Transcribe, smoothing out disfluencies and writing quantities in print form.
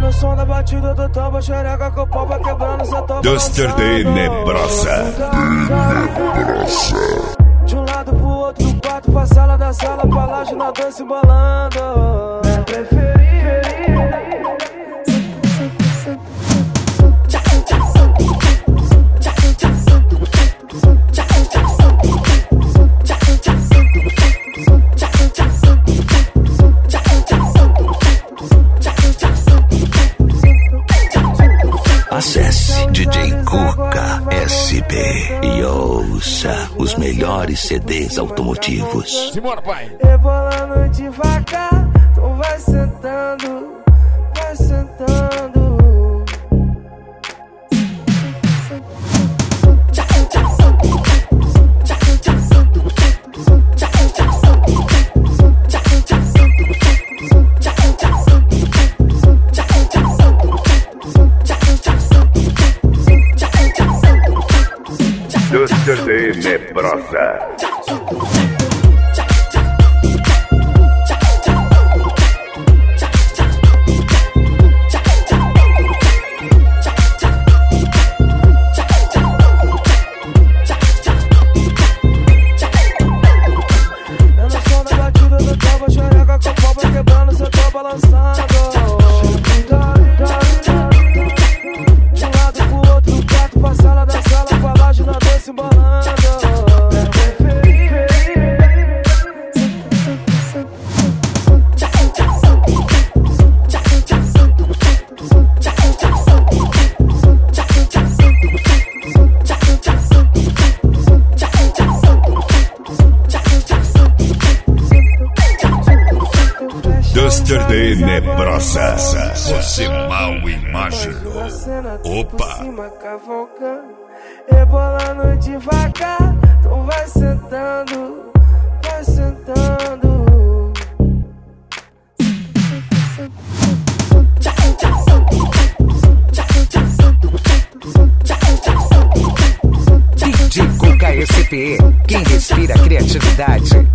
no som da batida do tambo, xereca com o pau vai quebrando, cê tô Duster de Nebraska. De um lado pro outro do quarto, pra sala da sala, pra laje na dança embolando. Acesse DJ Cuca SP e ouça os melhores CDs automotivos. Simbora, pai! Rebolando devagar, tu vai sentando, vai sentando. Duster de Nebraska. Duster de Nebraska. Você mal imaginou. Opa! Rebolando devagar, tu vai sentando, vai sentando. DJ Cuca SP, quem respira criatividade.